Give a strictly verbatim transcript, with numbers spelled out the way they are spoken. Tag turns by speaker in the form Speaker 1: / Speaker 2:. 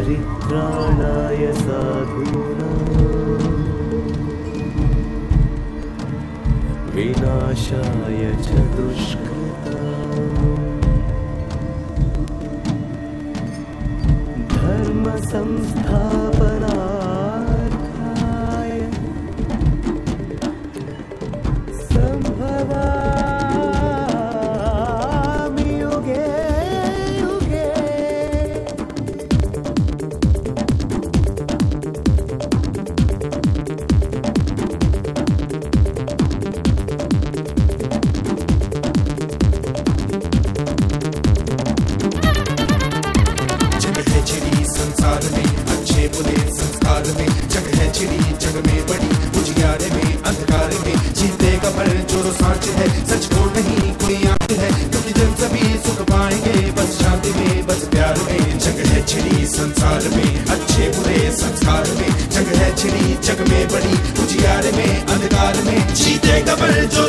Speaker 1: परित्राणाय साधूनां विनाशाय च दुष्कृताम् धर्म संस्थापनार्थाय संभवामि युगे युगे।
Speaker 2: संसार में अच्छे बुरे संस्कार में जग है छिड़ी जग में बड़ी उजियारे में अंधकार में जीतेगा पर जो सांच है सच को नहीं कोई आंच है क्योंकि जन सभी सुख पाएंगे बस शांति में बस प्यार में। जग है छिड़ी संसार में अच्छे बुरे संस्कार में जग है छिड़ी जग में बड़ी उजियारे में अंधकार में जीतेगा पर जो